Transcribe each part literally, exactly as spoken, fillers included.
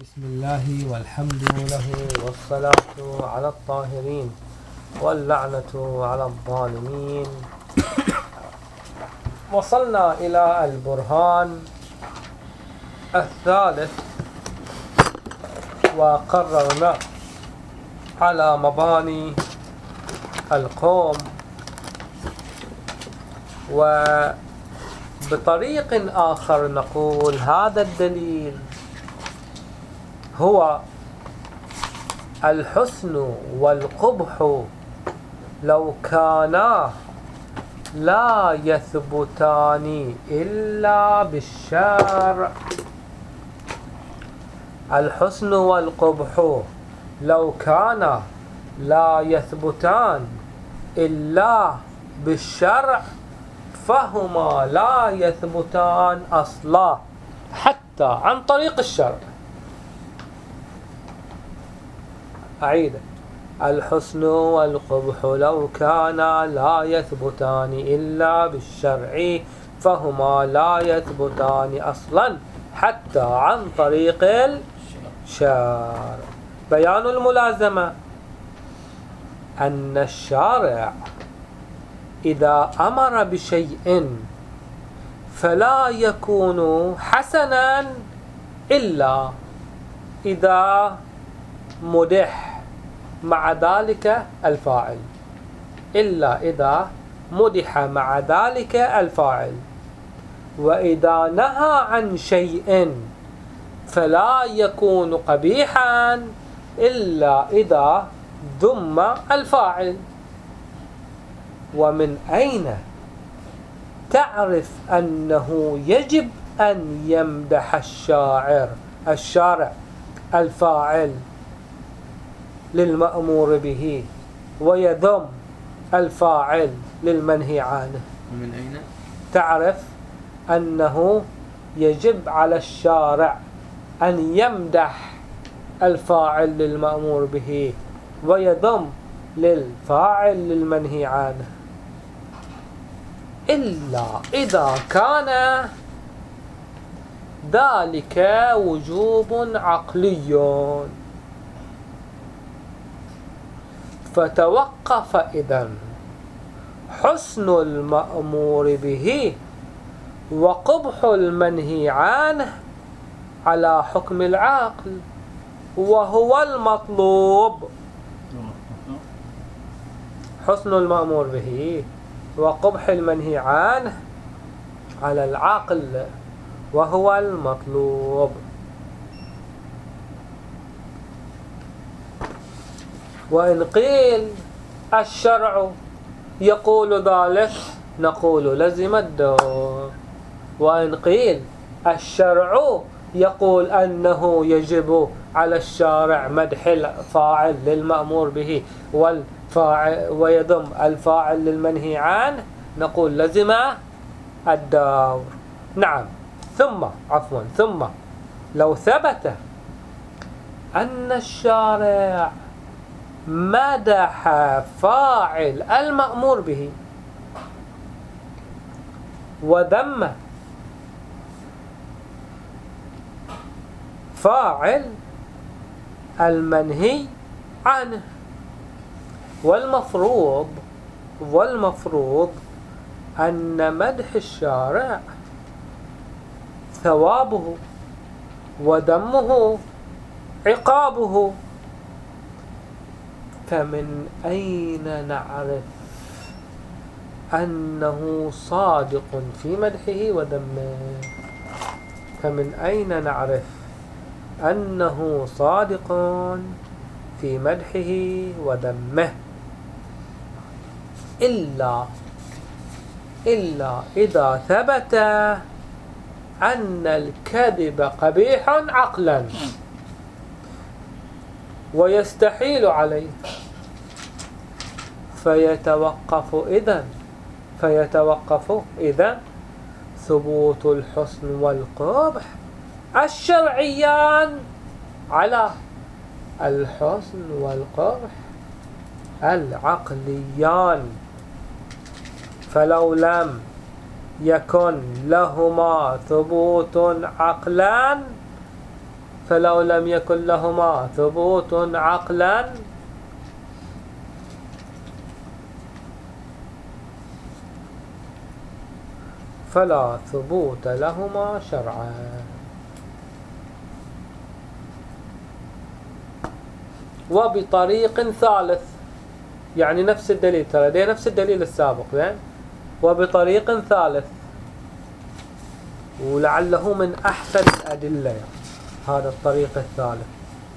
بسم الله والحمد له والصلاة على الطاهرين واللعنة على الظالمين. وصلنا إلى البرهان الثالث وقررنا على مباني القوم، وبطريق آخر نقول هذا الدليل هو الحسن والقبح لو كانا لا يثبتان إلا بالشرع. الحسن والقبح لو كانا لا يثبتان إلا بالشرع فهما لا يثبتان أصلا حتى عن طريق الشرع. أعيد: الحسن والقبح لو كانا لا يثبتان إلا بالشرع فهما لا يثبتان أصلا حتى عن طريق الشرع. بيان الملازمة أن الشارع إذا أمر بشيء فلا يكون حسنا إلا إذا مدح مع ذلك الفاعل إلا إذا مدح مع ذلك الفاعل، وإذا نهى عن شيء فلا يكون قبيحا إلا إذا ذم الفاعل. ومن أين تعرف أنه يجب أن يمدح الشاعر الشارع الفاعل للمأمور به ويذم الفاعل للمنهي عنه؟ ومن أين تعرف أنه يجب على الشارع أن يمدح الفاعل للمأمور به ويذم للفاعل للمنهي عنه إلا إذا كان ذلك وجوب عقلي. فتوقف إذن حسن المأمور به وقبح المنهي عنه على حكم العقل، وهو المطلوب. حسن المأمور به وقبح المنهي عنه على العقل وهو المطلوب. وإن قيل الشرع يقول ذلك نقول لزم الدور. وإن قيل الشرع يقول أنه يجب على الشارع مدح الفاعل للمأمور به والفاعل ويذم الفاعل للمنهي عنه نقول لزم الدور. نعم. ثم عفوا ثم لو ثبت أن الشارع مدح فاعل المأمور به وذم فاعل المنهي عنه، والمفروض والمفروض أن مدح الشارع ثوابه وذمه عقابه. فمن أين نعرف أنه صادق في مدحه وذمه؟ فمن أين نعرف أنه صادق في مدحه وذمه؟ إلا إلا إذا ثبت أن الكذب قبيح عقلا ويستحيل عليه، فيتوقف إذن فيتوقف إذن ثبوت الحسن والقبح الشرعيان على الحسن والقبح العقليان. فلو لم يكن لهما ثبوت عقلا فلو لم يكن لهما ثبوت عقلا فلا ثبوت لهما شرعا. وبطريق ثالث، يعني نفس الدليل، ترى ده نفس الدليل السابق يعني. وبطريق ثالث، ولعله من أحسن الأدلة يعني هذا الطريق الثالث،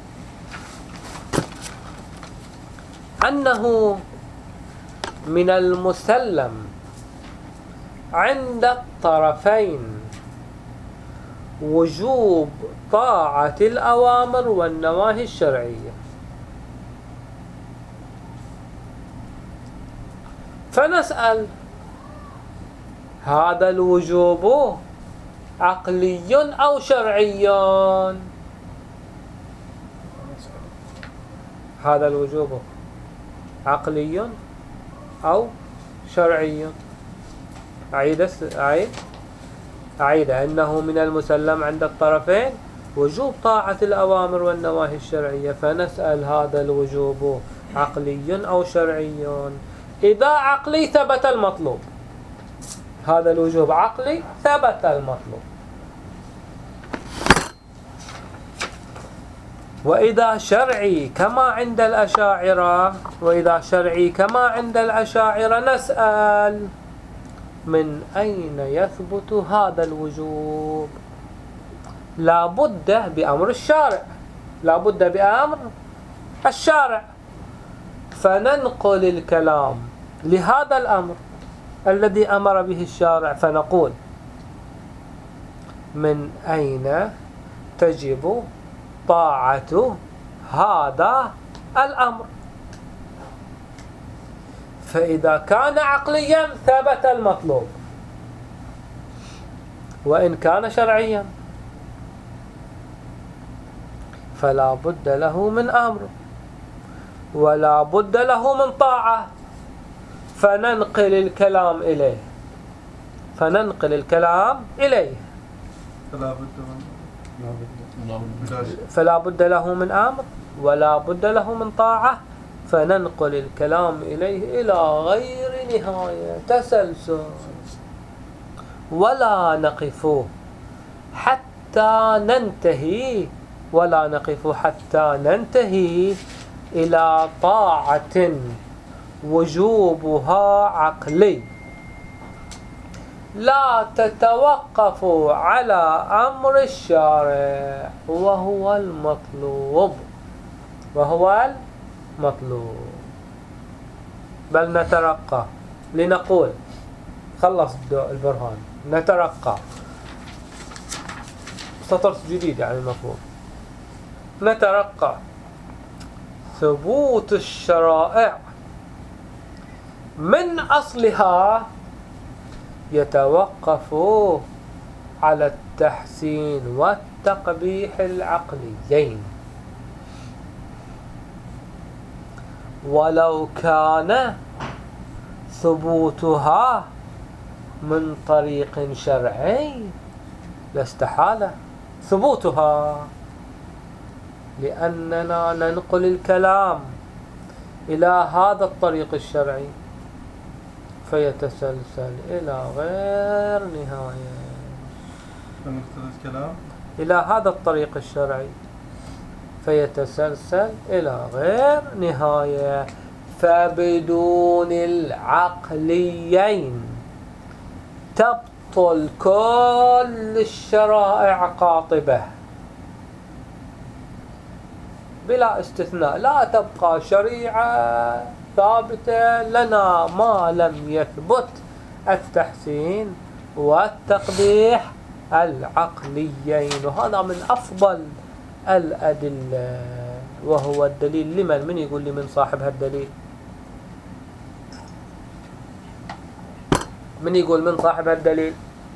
أنه من المسلم عند الطرفين وجوب طاعة الأوامر والنواهي الشرعية. فنسأل: هذا الوجوب عقلي أو شرعي؟ هذا الوجوب عقلي أو شرعي؟ أعيد أعيد أعيد أنه من المسلم عند الطرفين وجوب طاعة الأوامر والنواهي الشرعية. فنسأل: هذا الوجوب عقلي أو شرعي؟ إذا عقلي ثبت المطلوب، هذا الوجوب عقلي ثبت المطلوب. وإذا شرعي كما عند الأشاعرة وإذا شرعي كما عند الأشاعرة نسأل: من أين يثبت هذا الوجوب؟ لا بد بأمر الشارع، لا بد بأمر الشارع. فننقل الكلام لهذا الأمر الذي أمر به الشارع، فنقول: من أين تجب طاعة هذا الأمر؟ فإذا كان عقليا ثبت المطلوب، وإن كان شرعيا فلا بد له من أمر ولا بد له من طاعة. فننقل الكلام إليه فننقل الكلام إليه فلا بد فلا بد له من أمر ولا بد له من طاعة. فننقل الكلام إليه إلى غير نهاية، تسلسل، ولا نقف حتى ننتهي ولا نقف حتى ننتهي إلى طاعة وجوبها عقلي لا تتوقف على أمر الشارع، وهو المطلوب وهو المطلوب. بل نترقى لنقول: خلص البرهان، نترقى سطر جديد يعني المفروض، نترقى ثبوت الشرائع من أصلها يتوقف على التحسين والتقبيح العقليين، ولو كان ثبوتها من طريق شرعي لاستحال ثبوتها، لأننا ننقل الكلام إلى هذا الطريق الشرعي فيتسلسل إلى غير نهاية، فننقل الكلام إلى هذا الطريق الشرعي فيتسلسل إلى غير نهاية. فبدون العقليين تبطل كل الشرائع قاطبة بلا استثناء، لا تبقى شريعة ثابتة لنا ما لم يثبت التحسين والتقبيح العقليين. وهذا من أفضل الأدلة، وهو الدليل لمن؟ من يقول لي من صاحب هالدليل؟ من يقول من صاحب هالدليل؟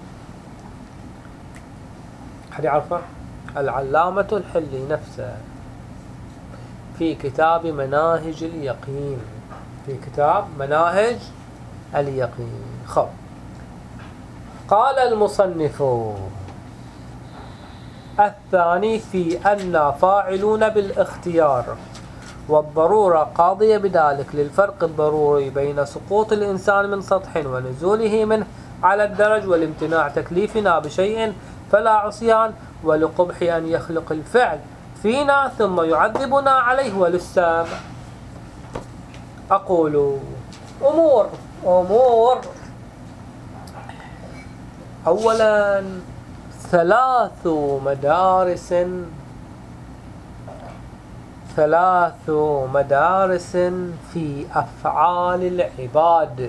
أحد يعرفه؟ العلامة الحلي نفسه في كتاب مناهج اليقين في كتاب مناهج اليقين. خب، قال المصنف: الثاني في أن فاعلون بالاختيار، والضرورة قاضية بذلك للفرق الضروري بين سقوط الإنسان من سطح ونزوله منه على الدرج والامتناع تكليفنا بشيء فلا عصيان، ولقبح أن يخلق الفعل فينا ثم يعذبنا عليه وللسام. أقول أمور أمور أولا ثلاث مدارس ثلاث مدارس في أفعال العباد،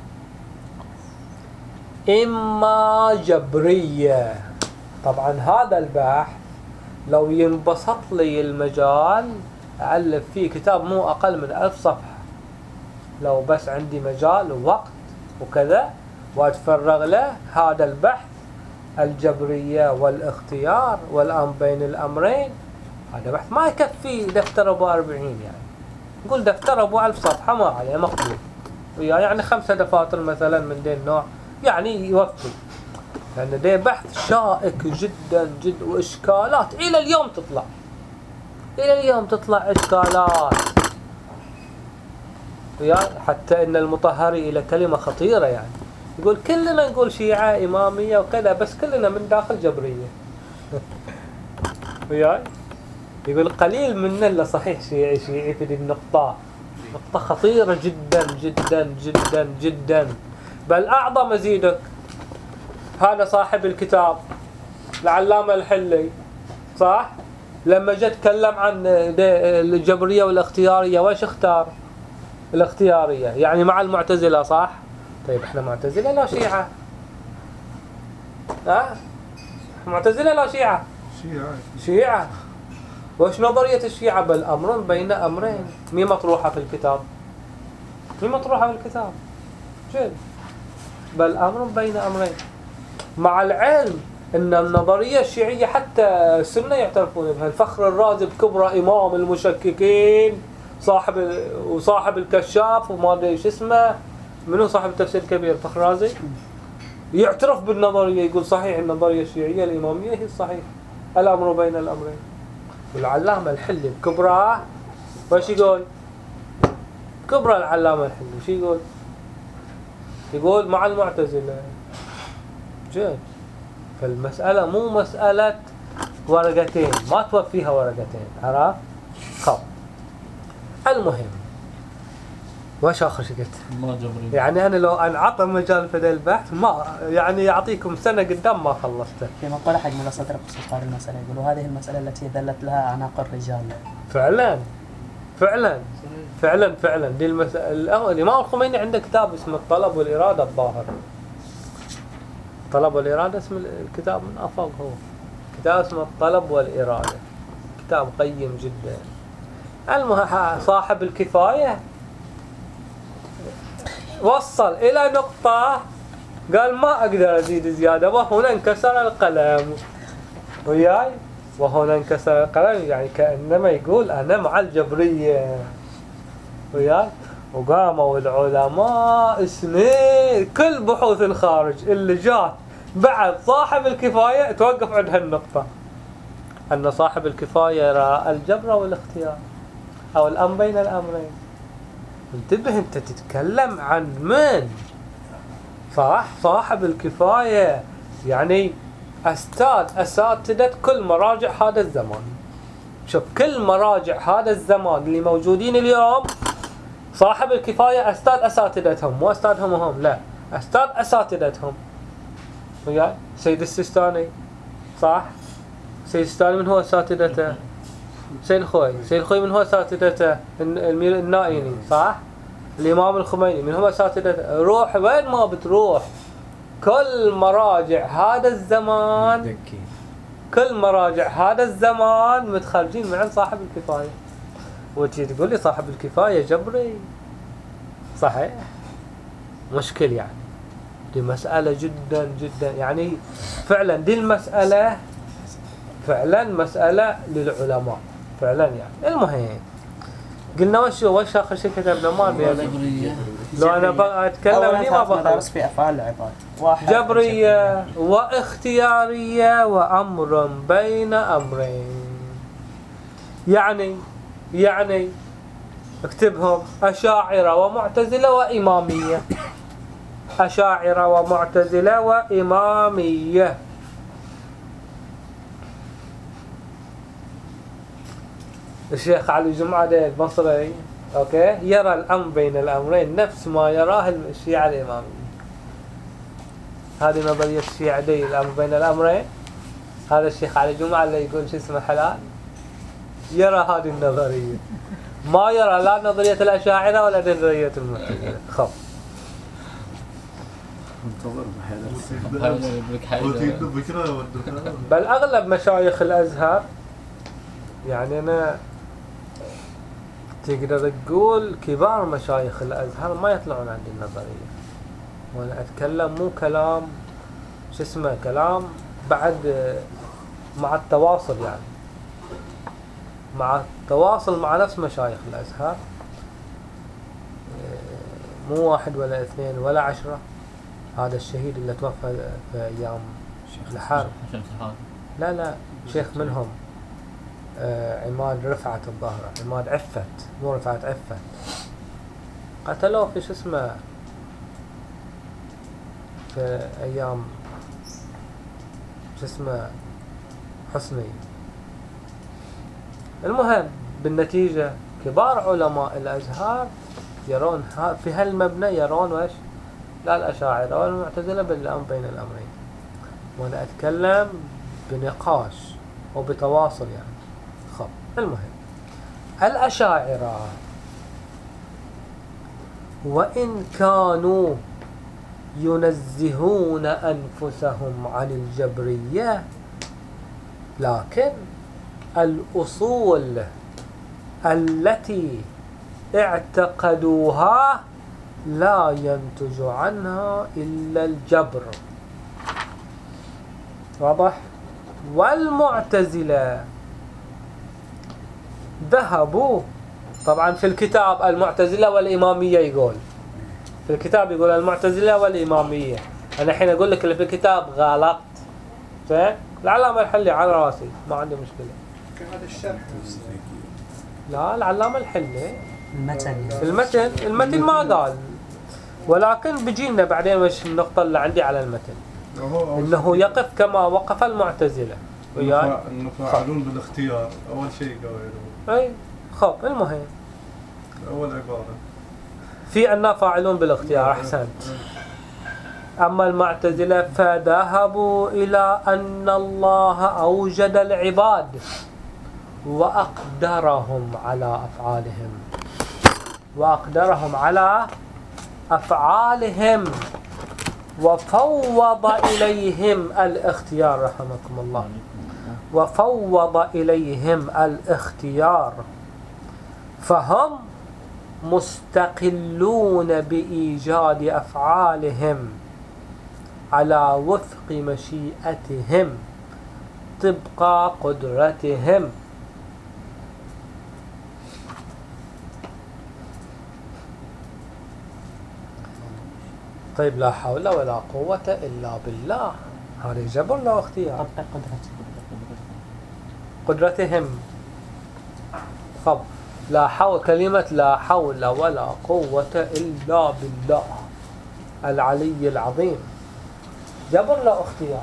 إما جبرية. طبعا هذا البحث لو ينبسط لي المجال ألف فيه كتاب مو أقل من ألف صفحة، لو بس عندي مجال ووقت وكذا وأتفرغ له. هذا البحث الجبرية والاختيار والأمر بين الأمرين، هذا بحث ما يكفي دفتر أبو أربعين، يعني نقول دفتر أبو ألف صفحة ما عليه مقبول، يعني خمسة دفاتر مثلا من دين النوع يعني يوفي، لأن ده بحث شائك جدا جدا وإشكالات إلى اليوم تطلع إلى اليوم تطلع إشكالات. يعني حتى إن المطهري إلى كلمة خطيرة، يعني يقول كلنا نقول شيعة إمامية وكذا بس كلنا من داخل جبرية. وياي يقول قليل منا اللي صحيح شيعي شيعي في دي النقطة، نقطة خطيرة جدا جدا جدا جدا. بل أعظم أزيدك، هذا صاحب الكتاب العلامة الحلي صح؟ لما جاء تكلم عن الجبرية والاختيارية وش اختار؟ الاختيارية، يعني مع المعتزلة صح؟ طيب احنا معتزلة لا شيعة؟ ها؟ معتزلة لا شيعة؟ شيعة شيعة. وش نظرية الشيعة؟ بل أمر بين أمرين. مين مطروحة في الكتاب؟ مين مطروحة في الكتاب؟ جد بل أمر بين أمرين، مع العلم أن النظرية الشيعية حتى السنة يعترفون بها. الفخر الرازي بكبرى إمام المشككين صاحب وصاحب الكشاف وما أدري ايش اسمه، منو صاحب التفسير الكبير فخر الرازي، يعترف بالنظرية، يقول صحيح النظرية الشيعية الإمامية هي الصحيح، الأمر بين الأمرين. والعلامة الحلي بكبرى وش يقول؟ كبرى العلامة الحلي وش يقول؟ يقول مع المعتزلة. جد فالمسألة مو مسألة ورقتين، ما توفيها ورقتين، عرفت؟ خب المهم وش آخر شيء قلت؟ ما جبري. يعني أنا لو أنعطى مجال في ذا البحث ما يعني يعطيكم سنة قدام ما خلصته. في مقالة حق ملا صدر بخصوص هذه المسألة يقولوا هذه المسألة التي دلت لها أعناق الرجال. فعلا فعلا فعلا فعلا دي المسألة. الإمام الخميني عنده كتاب اسمه الطلب والإرادة الظاهر. الطلب والإرادة اسم الكتاب من أفضل، هو كتاب اسمه الطلب والإرادة، كتاب قيم جدا. المهم صاحب الكفاية وصل إلى نقطة قال ما أقدر أزيد زيادة، وهنا انكسر القلم. وياي وهنا انكسر القلم، يعني كأنما يقول أنا مع الجبرية. وياي وقاموا العلماء سنين كل بحوث الخارج اللي جات بعد صاحب الكفاية توقف عند هالنقطة، أن صاحب الكفاية يرى الجبر والاختيار أو الأمر بين الأمرين. انتبه أنت تتكلم عن من؟ صح صاحب الكفاية يعني أستاذ أساتذة كل مراجع هذا الزمان. شوف كل مراجع هذا الزمان اللي موجودين اليوم صاحب الكفاية أستاذ أساتذتهم، مو أستاذهم هم، لا أستاذ أساتذتهم. وياي سيد السيستاني صح؟ سيد السيستاني من هو أساتذته؟ سيد الخوي. سيد الخوي من هو أساتذته؟ المير النائيني صح؟ الإمام الخميني من هو أساتذته؟ روح وين ما بتروح كل مراجع هذا الزمان، كل مراجع هذا الزمان متخرجين من عند صاحب الكفاية. وتجي تقول لي صاحب الكفاية جبري؟ صحيح مشكل، يعني دي مسألة جدا جدا، يعني فعلا دي المسألة فعلا مسألة للعلماء فعلا. يعني المهم قلنا وش وش آخر شيء كتبنا ما بينا لو أنا بقى أتكلم أولاً لي ما ثلاث بخلص. مدارس في أفعال العباد. واحد جبرية واختيارية وأمر بين أمرين. يعني يعني اكتبهم: أشاعرة ومعتزلة وإمامية. أشاعرة ومعتزلة وإمامية. الشيخ علي جمعة البصري أوكي يرى الأمر بين الأمرين نفس ما يراه الشيعة الإمامية. هذه نظرية الشيعة دي، الأمر بين الأمرين. هذا الشيخ علي جمعة اللي يقول شو اسمه حلال يرى هذه النظرية، ما يرى لا نظرية الأشاعرة ولا نظرية المعتزلة. خب منتظر بحياتك وتجيب له بكرة ودك. بل أغلب مشايخ الأزهر يعني أنا تقدر تقول كبار مشايخ الأزهر ما يطلعون عند النظرية. وأنا أتكلم مو كلام شو اسمه كلام بعد مع التواصل، يعني مع التواصل مع نفس مشايخ الأزهر، مو واحد ولا اثنين ولا عشرة. هذا الشهيد اللي توفى في أيام الحرب، لا لا شيخ منهم آه عماد رفعت الظاهرة، عماد عفت مو رفعت عفت، قتلوه في شو اسمه في أيام شو اسمه حسني. المهم بالنتيجة كبار علماء الأزهر يرون في هالمبنى يرون وش لا الأشاعرة والمعتزلة بالأمر بين الأمرين. وأنا أتكلم بنقاش وبتواصل يعني. خب المهم الأشاعرة وإن كانوا ينزهون أنفسهم عن الجبرية، لكن الأصول التي اعتقدوها لا ينتج عنها إلا الجبر. واضح؟ والمعتزلة ذهبوا طبعا في الكتاب المعتزلة والإمامية، يقول في الكتاب يقول المعتزلة والإمامية. أنا الحين أقول لك اللي في الكتاب غلط، زين؟ العلامة الحلي على راسي ما عندي مشكلة. هذا الشرح لا العلامة الحلي المتن المتن المتن ما قال، ولكن بيجينا بعدين وش النقطة اللي عندي على المتن، إنه يقف كما وقف المعتزلة. وياي انه فاعلون بالاختيار اول شيء قالوا. أي خب المهم اول عبارة في أننا فاعلون بالاختيار. أحسنت. أما المعتزلة فذهبوا إلى أن الله أوجد العباد وأقدرهم على أفعالهم وأقدرهم على أفعالهم وفوض إليهم الاختيار رحمكم الله، وفوض إليهم الاختيار، فهم مستقلون بإيجاد أفعالهم على وفق مشيئتهم طبق قدرتهم. طيب لا حول ولا قوة إلا بالله، هذا جبر لا اختيار. طبق قدرته قدرتهم. خب لا حول، كلمة لا حول ولا قوة إلا بالله العلي العظيم جبر لا اختيار.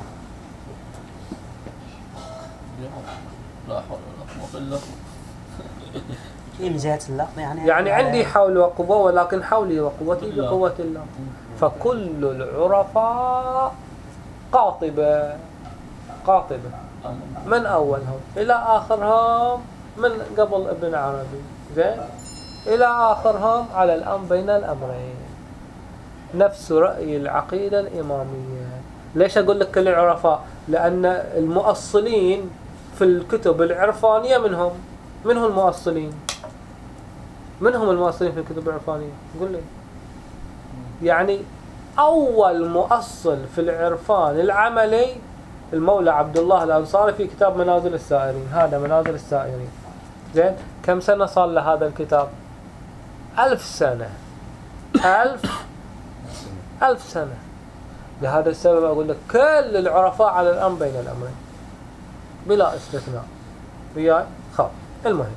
لا حول ولا قوة إلا هي من جهة اللفظ يعني يعني عندي حول وقوة، ولكن حولي وقوتي بقوة الله. فكل العرفاء قاطبة قاطبة من أولهم إلى آخرهم، من قبل ابن عربي زين إلى آخرهم على الأمر بين الأمرين، نفس رأي العقيدة الإمامية. ليش أقول لك كل العرفاء؟ لأن المؤصلين في الكتب العرفانية منهم منهم المؤصلين منهم المؤصلين في الكتب العرفانية. قل لي يعني أول مؤصل في العرفان العملي المولى عبد الله الأنصاري في كتاب منازل السائرين. هذا منازل السائرين زين. كم سنة صار له هذا الكتاب؟ ألف سنة. ألف ألف سنة. لهذا السبب أقول لك كل العرفاء على الأمر بين الأمرين بلا استثناء. وياي خاب. المهم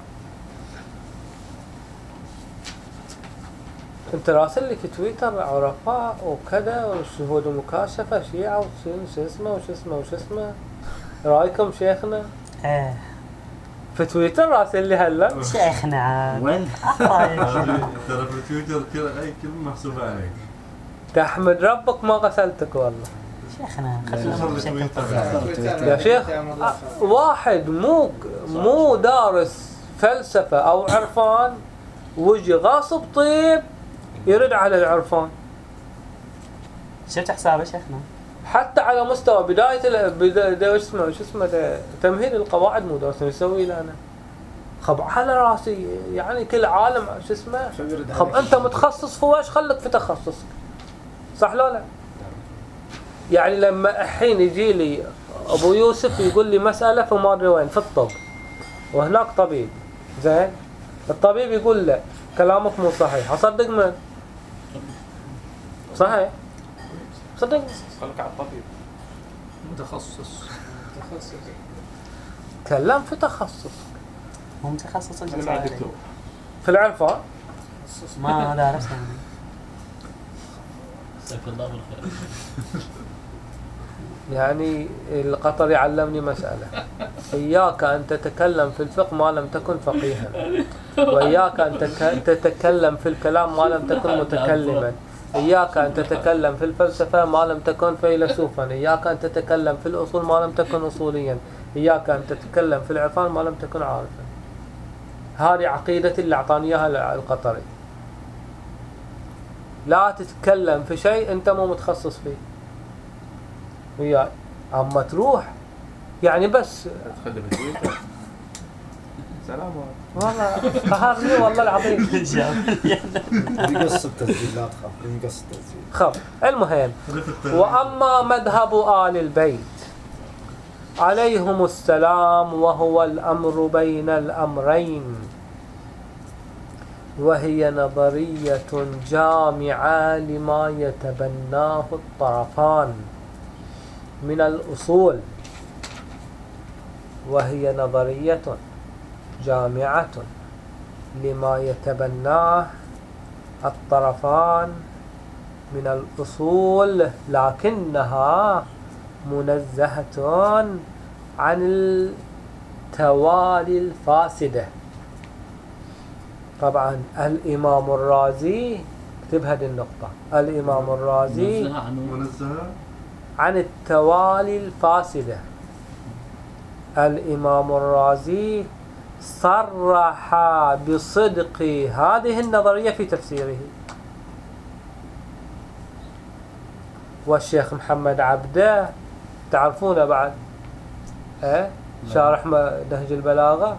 انت راسل لي في تويتر عرفاء وكذا والشهود المكاشفة شيعة وش اسمه وش اسمه وش اسمه رايكم شيخنا؟ ايه في تويتر راسل لي هلا شيخنا عاد وين؟ ترى في تويتر كل اي كلمه محسوبه عليك. تحمد ربك ما غسلتك والله شيخنا يا شيخ. واحد مو مو دارس فلسفة او عرفان ويجي غاصب طيب يرد على العرفان. شفت حسابه شيخنا؟ حتى على مستوى بداية ال... بداية وش اسمه وش اسمه ده تمهيد القواعد مو درس يسوي له انا. خب على راسي يعني كل عالم شو اسمه. خب انت متخصص في وش خلك في تخصصك. صح لا لا؟ يعني لما الحين يجي لي ابو يوسف يقول لي مسألة في ما ادري وين في الطب وهناك طبيب زين الطبيب يقول له كلامك مو صحيح اصدق من؟ صحيح صدق خلك على الطبيب متخصص متخصص. كلام في تخصص هو متخصص انا مع الجزائري الدكتور في العرفان ما دارس يعني. جزاك الله بالخير. يعني القطري علمني مسألة إياك أن تتكلم في الفقه ما لم تكن فقيها وإياك أن تك- تتكلم في الكلام ما لم تكن متكلما. إياك أن تتكلم في الفلسفة ما لم تكن فيلسوفا. إياك أن تتكلم في الأصول ما لم تكن أصوليا. إياك أن تتكلم في العرفان ما لم تكن عارفا. هذه عقيدتي اللي أعطاني إياها القطري. لا تتكلم في شيء أنت مو متخصص فيه وياي. أما تروح يعني بس تخلي بتويتر سلام والله قهرني والله العظيم. يقص التسجيل لا تخاف ينقص التسجيل. خب المهم وأما مذهب آل البيت عليهم السلام وهو الأمر بين الأمرين وهي نظرية جامعة لما يتبناه الطرفان من الأصول. وهي نظرية جامعة لما يتبناه الطرفان من الأصول لكنها منزهة عن التوالي الفاسدة. طبعا الإمام الرازي اكتب هذه النقطة. الإمام الرازي منزهة عنه. منزهه عن التوالي الفاسدة. الإمام الرازي صرح بصدق هذه النظرية في تفسيره. والشيخ محمد عبده تعرفونه بعد ايه شارح نهج البلاغة.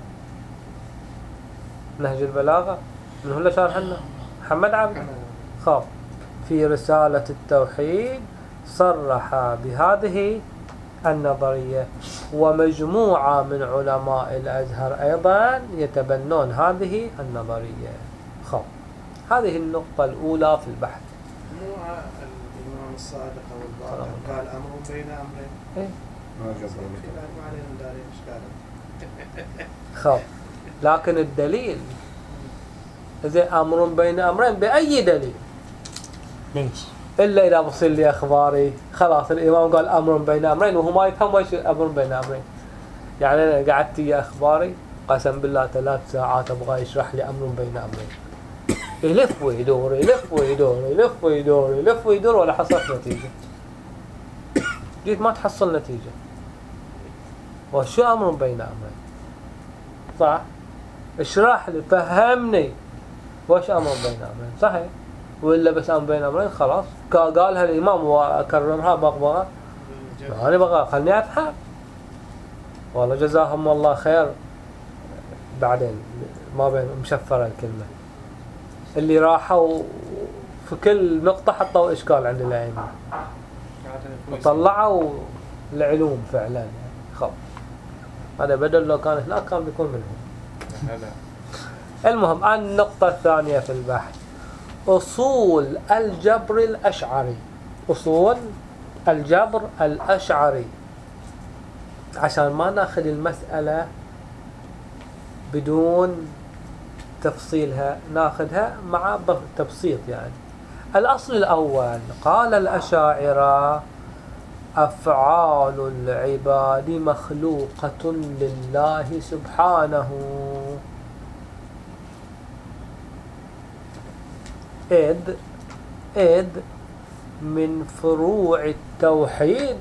نهج البلاغة من هو اللي شارح لنا؟ محمد عبده. خاب في رسالة التوحيد صرح بهذه النظرية ومجموعة من علماء الأزهر أيضا يتبنون هذه النظرية. خب هذه النقطة الأولى في البحث. مو الإمام الصادق أو الباقر قال أمر بين أمرين. إيه؟ ما قصدي ما علينا نداري إشكاله. خب لكن الدليل إذا أمر بين أمرين بأي دليل؟ ليش؟ إلا إذا بصير لي أخباري خلاص الإمام قال أمر بين أمرين وهو ما يفهم وش أمر بين أمرين. يعني أنا قعدت يا أخباري قسم بالله ثلاث ساعات أبغى يشرح لي أمر بين أمرين. يلف ويدور يلف ويدور يلف ويدور يلف ويدور ولا حصلت نتيجة. جيت ما تحصل نتيجة. وشو أمر بين أمرين؟ صح؟ اشرح لي فهمني وش أمر بين أمرين. صحيح؟ وإلا بس أمر بين أمرين خلاص قالها الإمام وأكررها بغبغة. أنا بغى خلني أفهم. والله جزاهم الله خير. بعدين ما بين مشفرة الكلمة اللي راحوا في كل نقطة حطوا إشكال عند الأئمة وطلعوا العلوم فعلا يعني. خب هذا بدل لو كان هناك كان بيكون منهم. المهم النقطة الثانية في البحث أصول الجبر الأشعري، أصول الجبر الأشعري، عشان ما ناخذ المسألة بدون تفصيلها، ناخذها مع تبسيط. يعني الأصل الأول قال الأشاعرة أفعال العباد مخلوقة لله سبحانه، إذ إذ من فروع التوحيد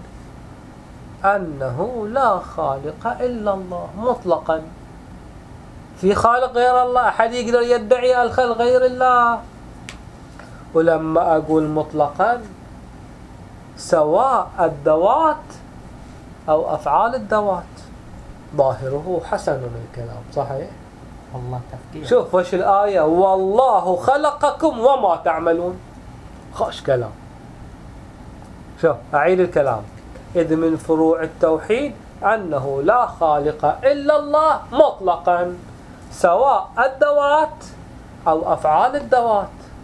أنه لا خالق إلا الله مطلقا. في خالق غير الله؟ أحد يقدر يدعي الخلق غير الله؟ ولما أقول مطلقا سواء الذوات أو أفعال الذوات، ظاهره حسن الكلام صحيح؟ والله تفكير. شوف وش الآية، والله خلقكم وما تعملون. خوش كلام. شوف أعيد الكلام، إذ من فروع التوحيد أنه لا خالق إلا الله مطلقا، سواء الذوات أو أفعال الذوات.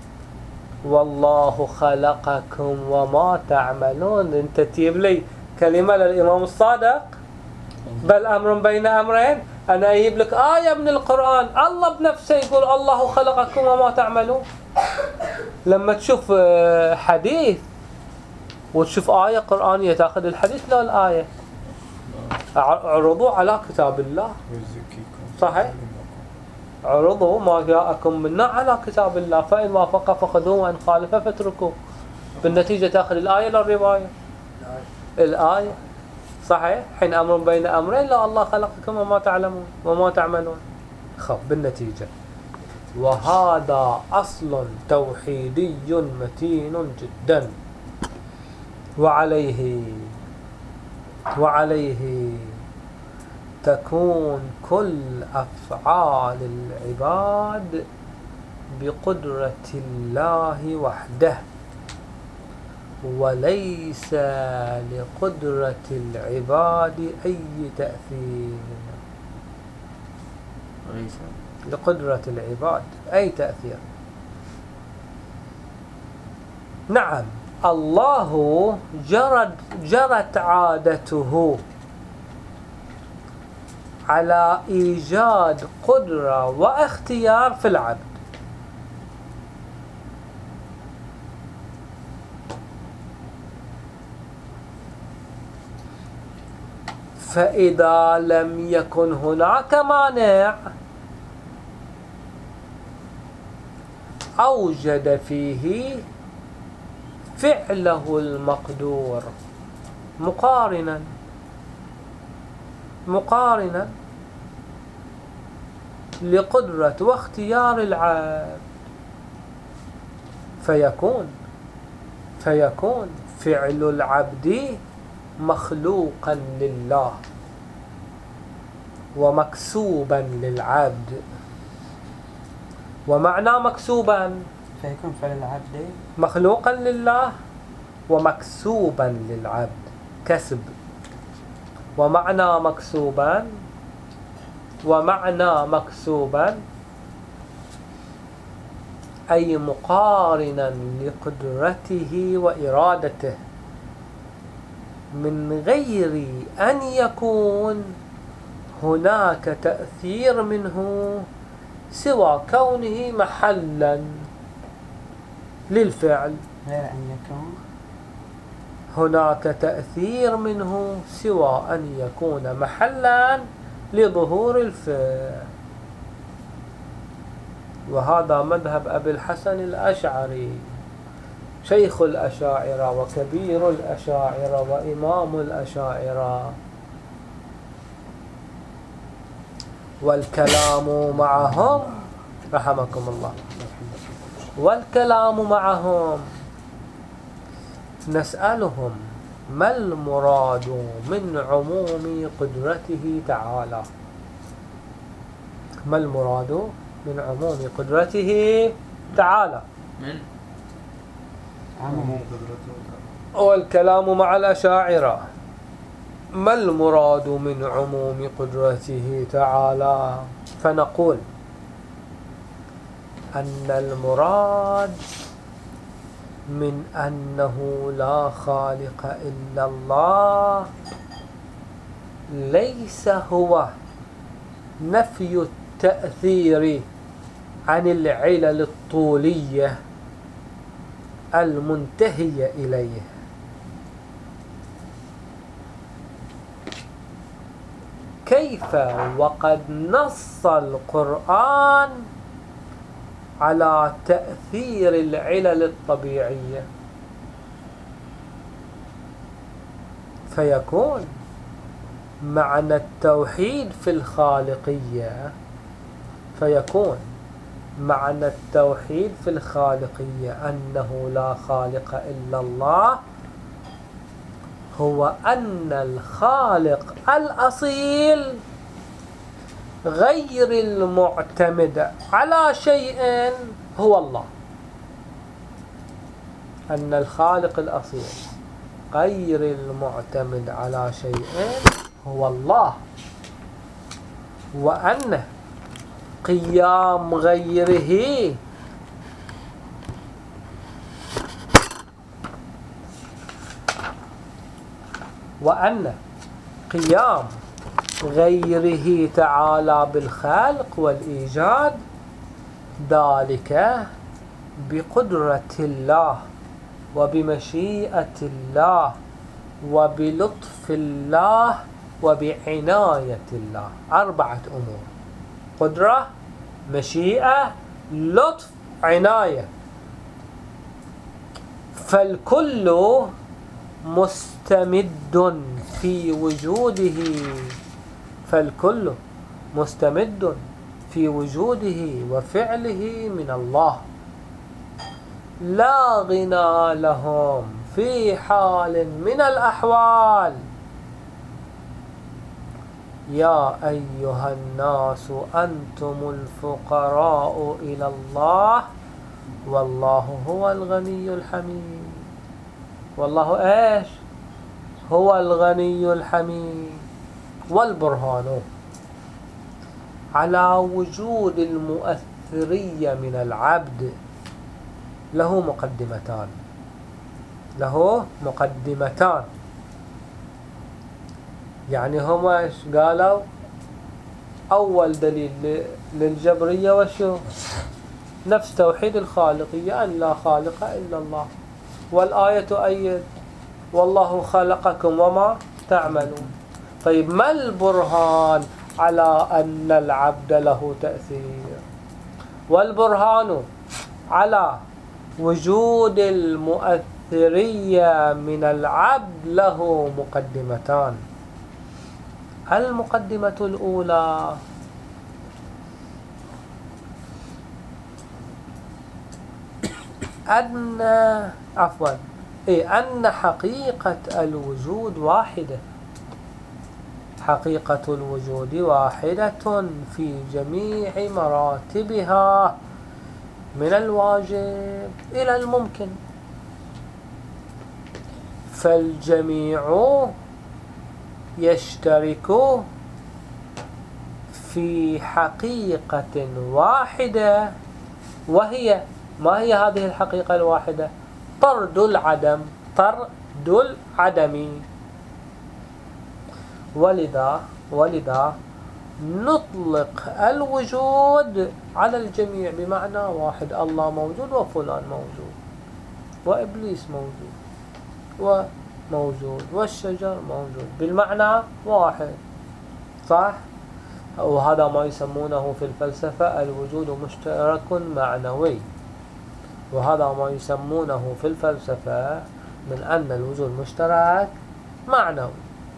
والله خلقكم وما تعملون. انت تجيب لي كلمة للإمام الصادق، بل أمر بين أمرين. أنا أجيب لك آية من القرآن، الله بنفسه يقول الله خلقكم وما تعملون. لما تشوف حديث وتشوف آية قرآنية تأخذ الحديث لا الآية. عرضوا على كتاب الله صحيح، عرضوا ما جاءكم منا على كتاب الله، فإن وافق فخذوه وإن خالف فاتركوه. بالنتيجة تأخذ الآية للرواية، الآية صحيح. حين أمر بين أمرين لا الله خلقكم وما تعلمون وما تعملون. خب بالنتيجة وهذا أصل توحيدي متين جدا، وعليه وعليه تكون كل أفعال العباد بقدرة الله وحده، وليس لقدرة العباد أي تأثير. وليس لقدرة العباد أي تأثير. نعم الله جرت جرت عادته على إيجاد قدرة واختيار في العبد، فإذا لم يكن هناك مانع أوجد فيه فعله المقدور مقارنا مقارنا لقدرة واختيار العبد، فيكون فيكون فعل العبد مخلوقا لله ومكسوبا للعبد. ومعنى مكسوبا فيكون فعل العبد مخلوقا لله ومكسوبا للعبد، كسب. ومعنى مكسوبا ومعنى مكسوبا أي مقارنا لقدرته وإرادته، من غير أن يكون هناك تأثير منه سوى كونه محلا للفعل. غير أن يكون هناك تأثير منه سوى أن يكون محلا لظهور الفعل. وهذا مذهب أبي الحسن الأشعري، شيخ الأشاعرة وكبير الأشاعرة وإمام الأشاعرة. والكلام معهم رحمكم الله، والكلام معهم نسألهم ما المراد من عموم قدرته تعالى؟ ما المراد من عموم قدرته تعالى؟ من عموم قدرته. والكلام مع الأشاعرة ما المراد من عموم قدرته تعالى؟ فنقول أن المراد من أنه لا خالق إلا الله ليس هو نفي التأثير عن العلل الطولية المنتهية إليه، كيف وقد نص القرآن على تأثير العلل الطبيعية، فيكون معنى التوحيد في الخالقية فيكون معنى التوحيد في الخالقية أنه لا خالق إلا الله، هو أن الخالق الأصيل غير المعتمد على شيء هو الله. أن الخالق الأصيل غير المعتمد على شيء هو الله، وأن قيام غيره وأن قيام غيره تعالى بالخلق والإيجاد ذلك بقدرة الله وبمشيئة الله وبلطف الله وبعناية الله. أربعة أمور: قدرة، مشيئة، لطف، عناية. فالكل مستمد في وجوده فالكل مستمد في وجوده وفعله من الله، لا غنى لهم في حال من الأحوال. يا أيها الناس أنتم الفقراء إلى الله والله هو الغني الحميد. والله إيش؟ هو الغني الحميد. والبرهان على وجود المؤثرية من العبد له مقدمتان له مقدمتان يعني هما ايش قالوا؟ أول دليل للجبرية وشو؟ نفس توحيد الخالقية، أن لا خالق إلا الله. والآية تؤيد والله خلقكم وما تعملون. طيب ما البرهان على أن العبد له تأثير؟ والبرهان على وجود المؤثرية من العبد له مقدمتان. المقدمة الأولى أن عفوا إيه أن حقيقة الوجود واحدة. حقيقة الوجود واحدة في جميع مراتبها من الواجب إلى الممكن، فالجميع يشترك في حقيقة واحدة، وهي ما هي هذه الحقيقة الواحدة؟ طرد العدم طرد العدم. ولذا ولذا نطلق الوجود على الجميع بمعنى واحد. الله موجود وفلان موجود وإبليس موجود وموجود والشجر موجود بالمعنى واحد، صح؟ وهذا ما يسمونه في الفلسفة الوجود مشترك معنوي، وهذا ما يسمونه في الفلسفة من أن الوجود مشترك معنوي.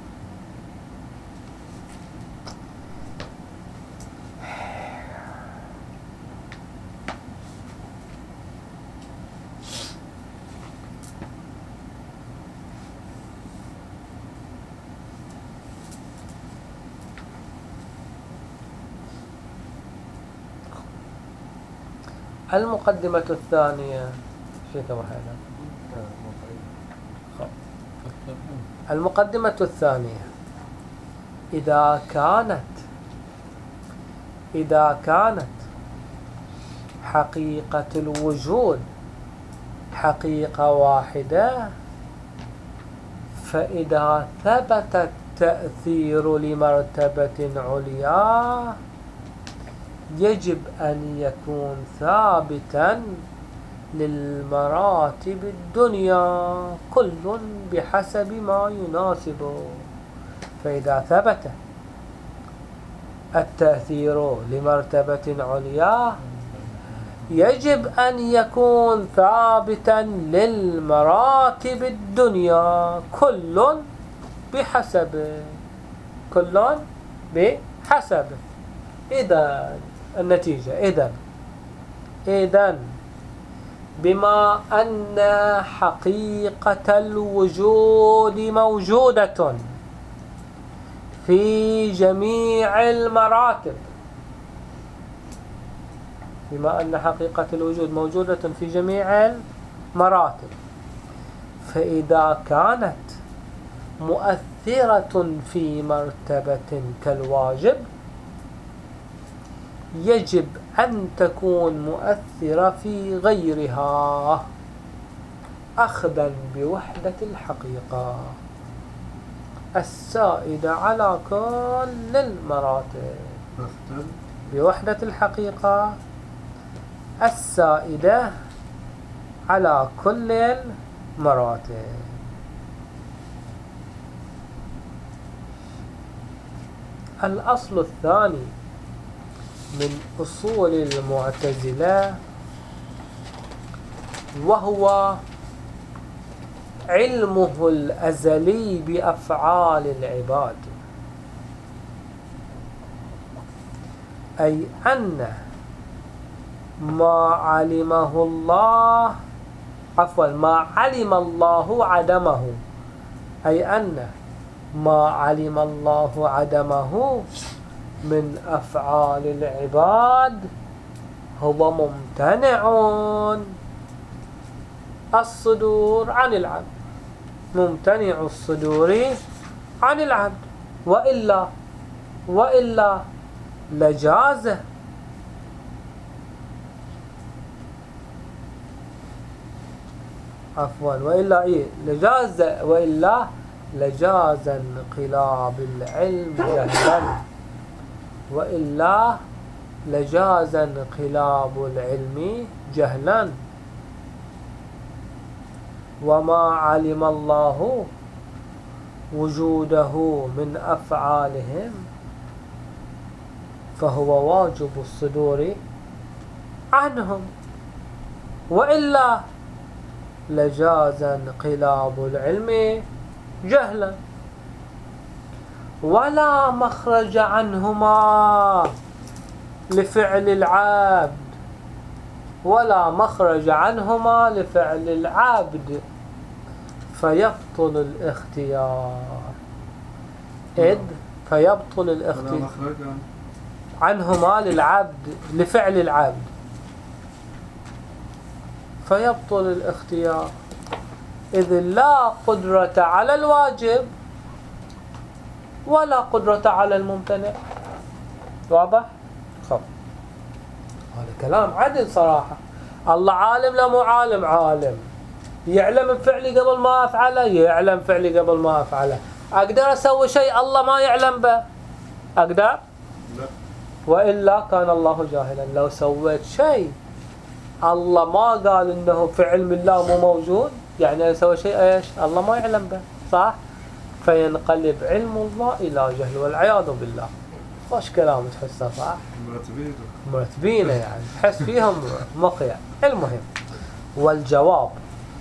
المقدمة الثانية شيء واحدة. المقدمة الثانية إذا كانت إذا كانت حقيقة الوجود حقيقة واحدة، فإذا ثبت التأثير لمرتبة عليا يجب أن يكون ثابتا للمراتب الدنيا كل بحسب ما يناسبه. فإذا ثبت التأثير لمرتبة عليا يجب أن يكون ثابتا للمراتب الدنيا كل بحسب كل بحسب. إذا النتيجة إذا إذا بما أن حقيقة الوجود موجودة في جميع المراتب بما أن حقيقة الوجود موجودة في جميع المراتب، فإذا كانت مؤثرة في مرتبة كالواجب يجب أن تكون مؤثرة في غيرها أخذا بوحدة الحقيقة السائدة على كل المراتب. بوحدة الحقيقة السائدة على كل المراتب. الأصل الثاني من أصول المعتزلة وهو علمه الأزلي بأفعال العباد، أي أن ما علمه الله عفوا ما علم الله عدمه أي أن ما علم الله عدمه من أفعال العباد هو ممتنع الصدور عن العبد ممتنع الصدور عن العبد وإلا وإلا لجاز عفوا وإلا إيه لجاز وإلا لجاز انقلاب العلم جهلا وإلا لجاز انقلاب العلم جهلا. وما علم الله وجوده من أفعالهم فهو واجب الصدور عنهم وإلا لجاز انقلاب العلم جهلا. ولا مخرج عنهما لفعل العبد ولا مخرج عنهما لفعل العبد فيبطل الاختيار إذ فيبطل الاختيار عنهما للعبد لفعل العبد فيبطل الاختيار إذ لا قدرة على الواجب ولا قدرة على الممتنع. واضح؟ خب هذا كلام عدل صراحة. الله عالم لا مو عالم؟ عالم. يعلم فعلي قبل ما أفعله؟ يعلم فعلي قبل ما أفعله. أقدر أسوي شيء الله ما يعلم به؟ أقدر؟ لا. وإلا كان الله جاهلا. لو سويت شيء الله ما قال إنه في علم الله مو موجود يعني أسوي شيء إيش الله ما يعلم به، صح؟ فينقلب علم الله إلى جهل والعياذ بالله. وش كلام تحسه صح؟ مرتبين مرتبين يعني تحس فيهم مقيا. المهم والجواب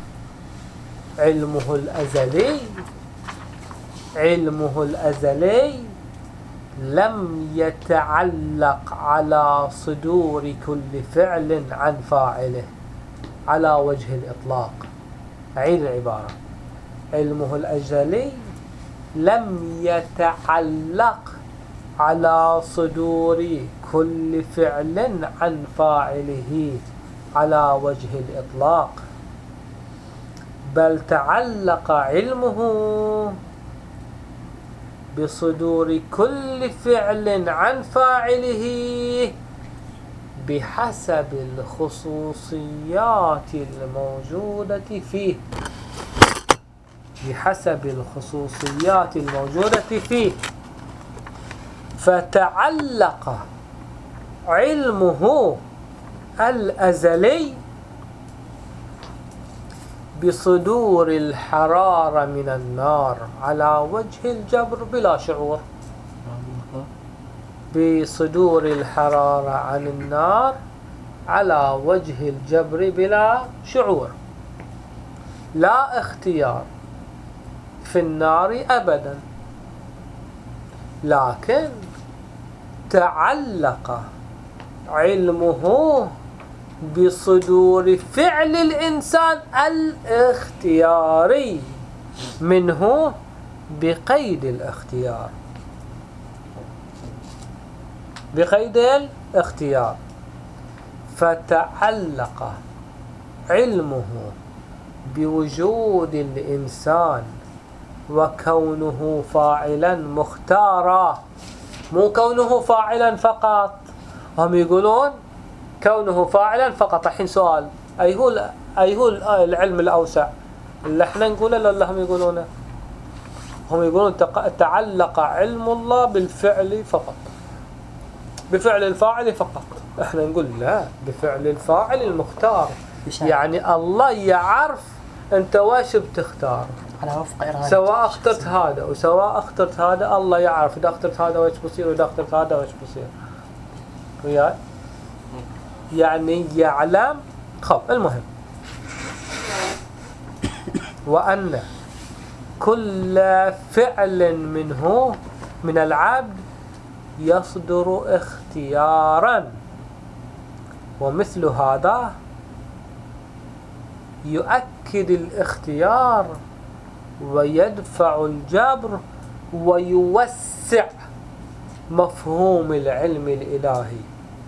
علمه الأزلي علمه الأزلي لم يتعلق على صدور كل فعل عن فاعله على وجه الإطلاق. أعيد العبارة. علمه الأزلي لم يتعلق على صدور كل فعل عن فاعله على وجه الإطلاق، بل تعلق علمه بصدور كل فعل عن فاعله بحسب الخصوصيات الموجودة فيه بحسب الخصوصيات الموجودة فيه فتعلق علمه الأزلي بصدور الحرارة من النار على وجه الجبر بلا شعور بصدور الحرارة عن النار على وجه الجبر بلا شعور لا اختيار في النار أبدا لكن تعلق علمه بصدور فعل الإنسان الاختياري منه بقيد الاختيار بقيد الاختيار فتعلق علمه بوجود الإنسان وكونه فاعلا مختارا مو كونه فاعلا فقط هم يقولون كونه فاعلا فقط. الحين سؤال أي هو أي هو العلم الأوسع اللي احنا نقوله ولا هم يقولونه؟ هم يقولون تعلق علم الله بالفعل فقط بفعل الفاعل فقط. احنا نقول لا بفعل الفاعل المختار يعني الله يعرف انت واش بتختار على وفق إرادة سواء اخترت هذا وسواء اخترت هذا الله يعرف اذا اخترت هذا وايش بصير واذا اخترت هذا وايش بصير وياي يعني يعلم. خب المهم وأن كل فعل منه من العبد يصدر اختيارا ومثل هذا يؤكد الاختيار ويدفع الجبر ويوسع مفهوم العلم الإلهي.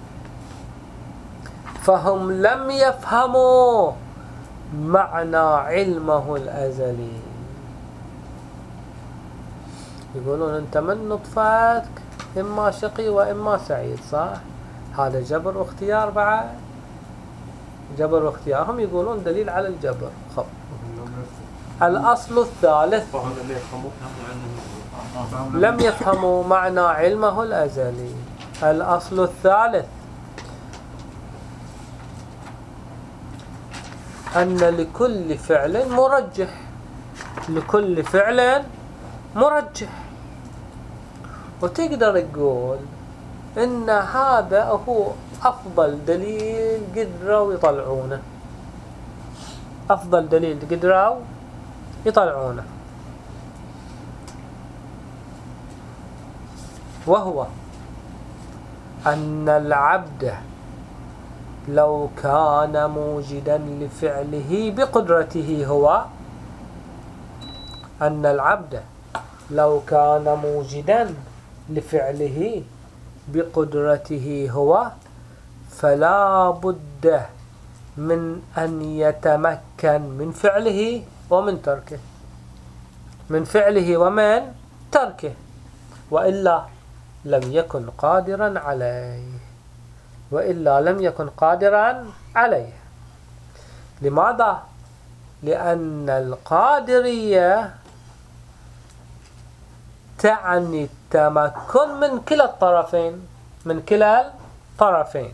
فهم لم يفهموا معنى علمه الأزلي. يقولون أنت من نطفاتك إما شقي وإما سعيد صح؟ هذا جبر واختيار بعد جبر واختيار. هم يقولون دليل على الجبر. خب الأصل الثالث لم يفهموا معنى علمه الأزلي. الأصل الثالث أن لكل فعل مرجح لكل فعل مرجح. وتقدر تقول إن هذا هو أفضل دليل قدروا يطلعونه أفضل دليل قدروا يطلعونه وهو أن العبد لو كان موجدا لفعله بقدرته هو أن العبد لو كان موجدا لفعله بقدرته هو فلا بد من أن يتمكن من فعله ومن تركه من فعله ومن تركه وإلا لم يكن قادرا عليه وإلا لم يكن قادرا عليه. لماذا؟ لأن القادرية تعني التمكن من كلا الطرفين من كلا الطرفين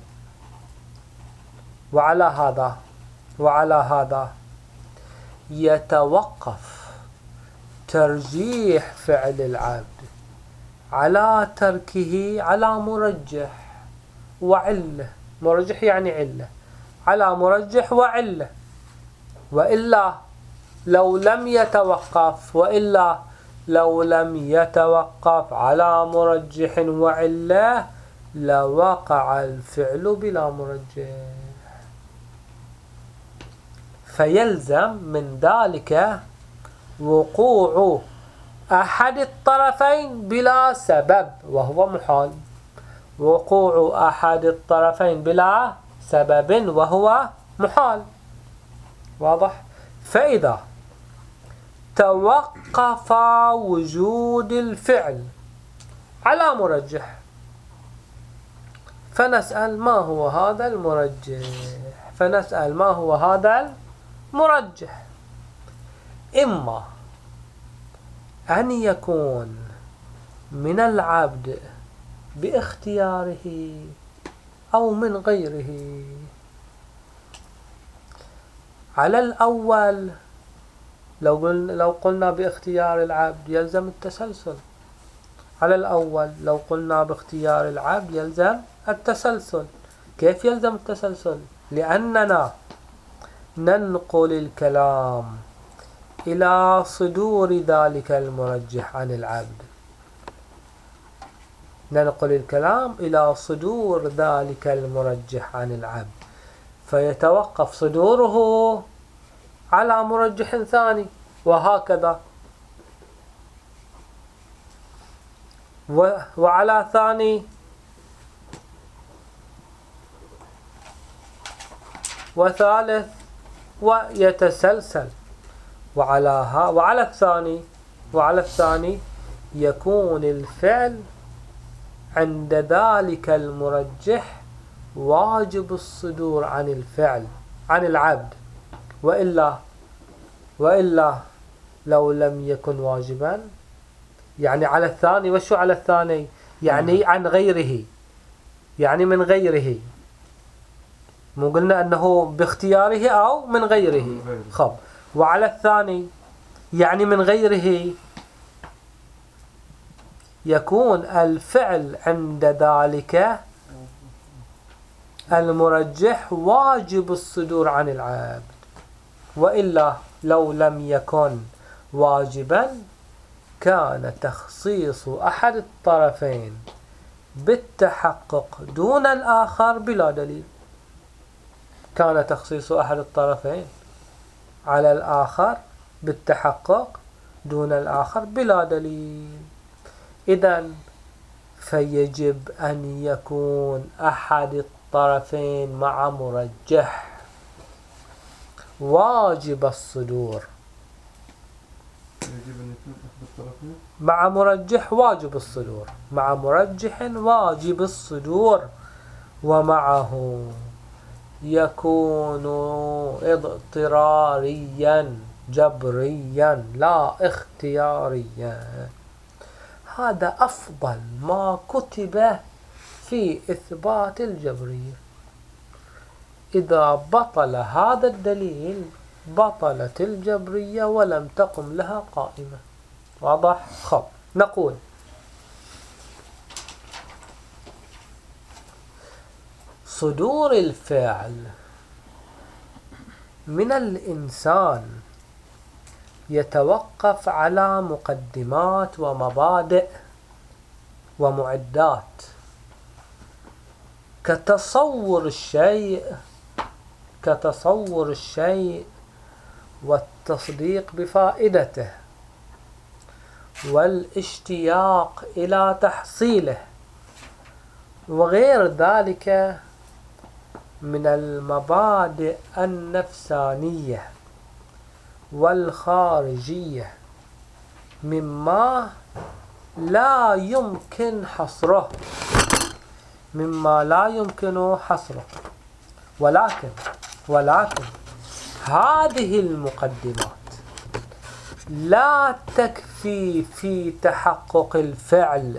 وعلى هذا وعلى هذا يتوقف ترجيح فعل العبد على تركه على مرجح وعلة. مرجح يعني علة على مرجح وعلة وإلا لو لم يتوقف وإلا لو لم يتوقف على مرجح وعلة لوقع الفعل بلا مرجح. فيلزم من ذلك وقوع أحد الطرفين بلا سبب وهو محال. وقوع أحد الطرفين بلا سبب وهو محال. واضح؟ فإذا توقف وجود الفعل على مرجح فنسأل ما هو هذا المرجح فنسأل ما هو هذا المرجح إما أن يكون من العبد باختياره أو من غيره. على الأول لو قلنا, لو قلنا باختيار العبد يلزم التسلسل. على الأول لو قلنا باختيار العبد يلزم التسلسل. كيف يلزم التسلسل؟ لأننا ننقل الكلام إلى صدور ذلك المرجح عن العبد ننقل الكلام إلى صدور ذلك المرجح عن العبد فيتوقف صدوره على مرجح ثاني وهكذا، وعلى ثاني وثالث ويتسلسل، وعلى ها وعلى الثاني وعلى الثاني يكون الفعل عند ذلك المرجح واجب الصدور عن الفعل عن العبد، وإلا وإلا لو لم يكن واجبا يعني على الثاني. وشو على الثاني؟ يعني عن غيره، يعني من غيره. مو قلنا أنه باختياره أو من غيره. خب وعلى الثاني يعني من غيره يكون الفعل عند ذلك المرجح واجب الصدور عن العبد، وإلا لو لم يكن واجبا كان تخصيص أحد الطرفين بالتحقق دون الآخر بلا دليل. كان تخصيص أحد الطرفين على الآخر بالتحقق دون الآخر بلا دليل. إذن فيجب أن يكون أحد الطرفين مع مرجح واجب الصدور. يجب أن يكون أحد الطرفين مع مرجح واجب الصدور مع مرجح واجب الصدور ومعه يكون اضطراريا جبريا لا اختياريا. هذا أفضل ما كتب في إثبات الجبرية. إذا بطل هذا الدليل بطلت الجبرية ولم تقم لها قائمة. واضح؟ خب نقول صدور الفعل من الإنسان يتوقف على مقدمات ومبادئ ومعدات كتصور الشيء كتصور الشيء والتصديق بفائدته والاشتياق إلى تحصيله وغير ذلك من المبادئ النفسانية والخارجية مما لا يمكن حصره مما لا يمكن حصره ولكن ولكن هذه المقدمات لا تكفي في تحقق الفعل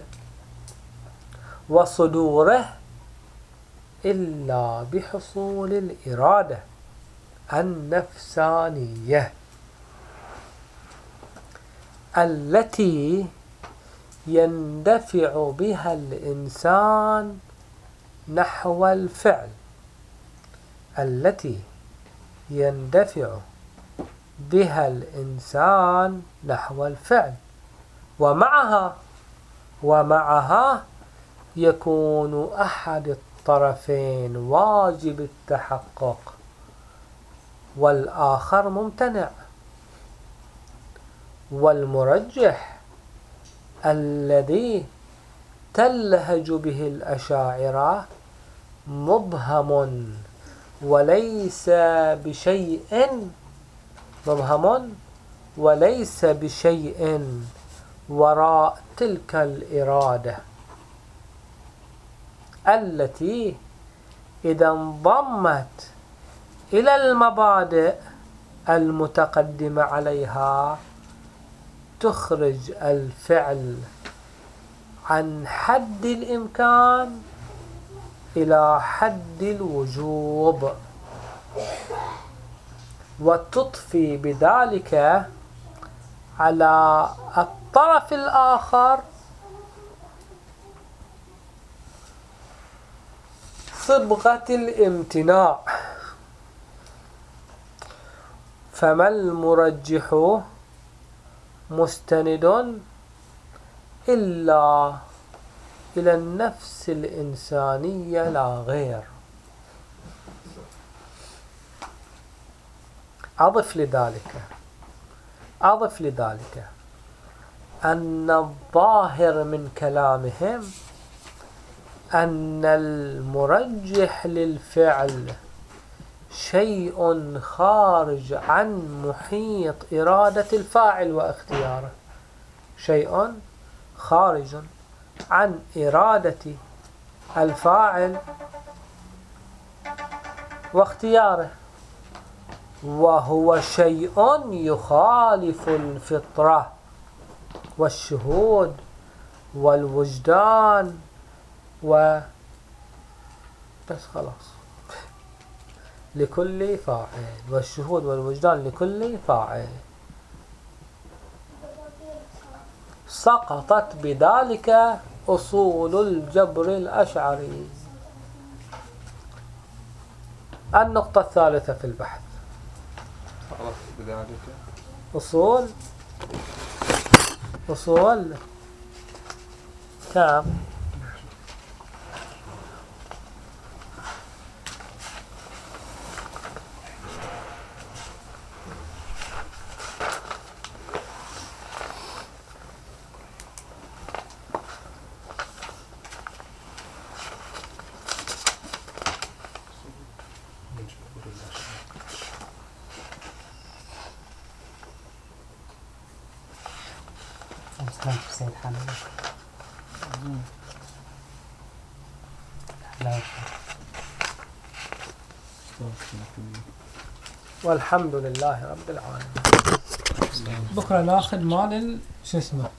وصدوره إلا بحصول الإرادة النفسانية التي يندفع بها الإنسان نحو الفعل التي يندفع بها الإنسان نحو الفعل ومعها ومعها يكون أحد الطرفين واجب التحقق والآخر ممتنع. والمرجح الذي تلهج به الأشاعرة مبهم وليس بشيء مبهم وليس بشيء وراء تلك الإرادة التي إذا انضمت إلى المبادئ المتقدمة عليها تخرج الفعل عن حد الإمكان إلى حد الوجوب، وتضفي بذلك على الطرف الآخر صبغة الامتناع. فما المرجح مستند إلا إلى النفس الإنسانية لا غير. أضف لذلك أضف لذلك أن الظاهر من كلامهم أن المرجح للفعل شيء خارج عن محيط إرادة الفاعل واختياره، شيء خارج عن إرادة الفاعل واختياره، وهو شيء يخالف الفطرة والشهود والوجدان و بس خلاص لكل فاعل، والشهود والوجدان لكل فاعل. سقطت بذلك أصول الجبر الأشعري. النقطة الثالثة في البحث سقطت بذلك أصول أصول كم؟ سيد حمد. لا. والحمد لله رب العالمين. بكره ناخذ مال شو اسمه